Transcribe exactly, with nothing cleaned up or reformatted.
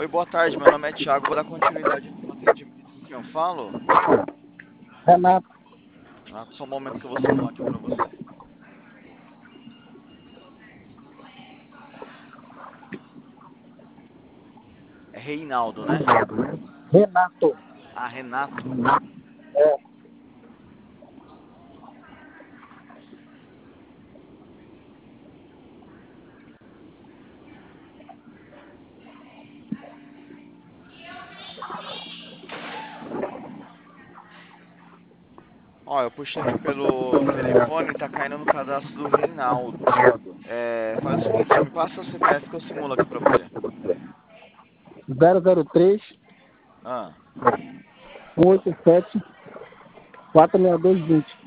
Oi, boa tarde, meu nome é Thiago, vou dar continuidade no atendimento. Com quem eu falo? Renato. Ah, só um momento que eu vou salvar aqui pra você. É Reinaldo, né? Renato. Ah, Renato. É. Ó, eu puxei aqui pelo telefone e tá caindo no cadastro do Reinaldo. É, faz o seguinte, me passa o C P F que eu simulo aqui pra você. zero zero três, Ah, um oito sete, quatro seis dois vinte.